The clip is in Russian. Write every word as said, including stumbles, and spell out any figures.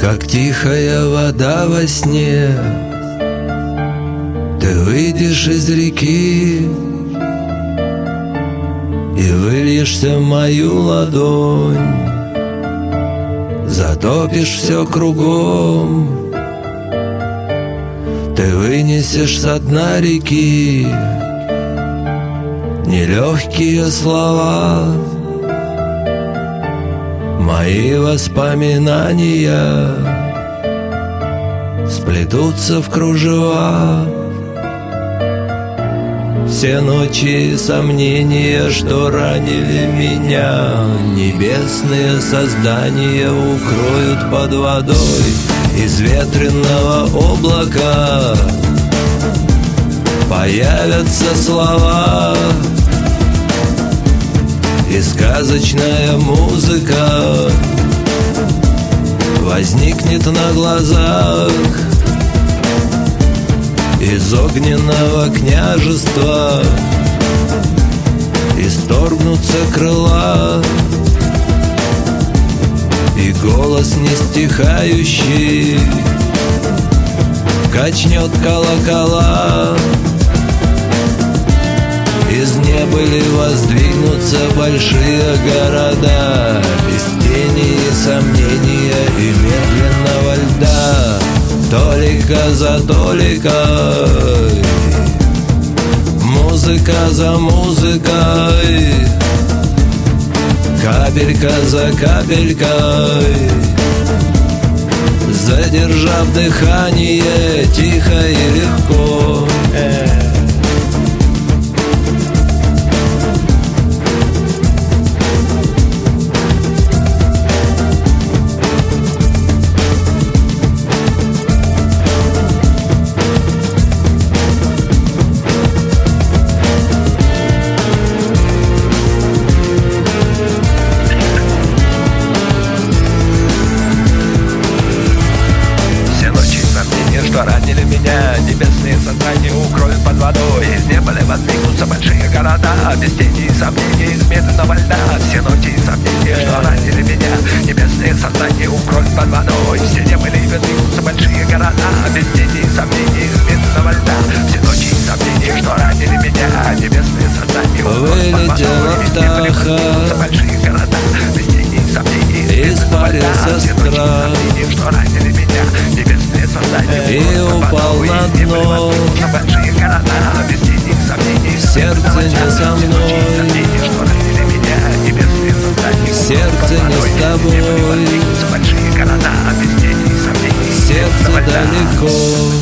как тихая вода во сне. Ты выйдешь из реки и выльешься в мою ладонь, затопишь все кругом. Ты вынесешь со дна реки нелегкие слова, мои воспоминания сплетутся в кружева. Все ночи и сомнения, что ранили меня, небесные создания укроют под водой. Из ветреного облака появятся слова, и сказочная музыка возникнет на глазах. Из огненного княжества исторгнутся крыла, и голос не стихающий качнет колокола. Из небыли воздвигнутся большие города, без тени и сомнения и медленного льда. Толика за толикой, музыка за музыкой, капелька за капелькой, задержав дыхание тихо и легко. Ранили меня, небесные создания укроют под водой. Из неба воздвигнутся большие города, без тени и сомнений, из медленного льда. Все ночи и сомнения, что ранили меня, небесные создания укроют под водой. Все неба воздвигнутся большие города, без тени и сомнений, из медленного льда. Все ночи и сомнения, что ранили меня, небесные создания укроют под водой. Из неба воздвигнутся большие города, без тени и сомнений, из медленного льда. Все ночи и сомнения, что ранили меня, небесные создания и упал на дно. Сердце не со мной, сердце не с тобой, сердце далеко.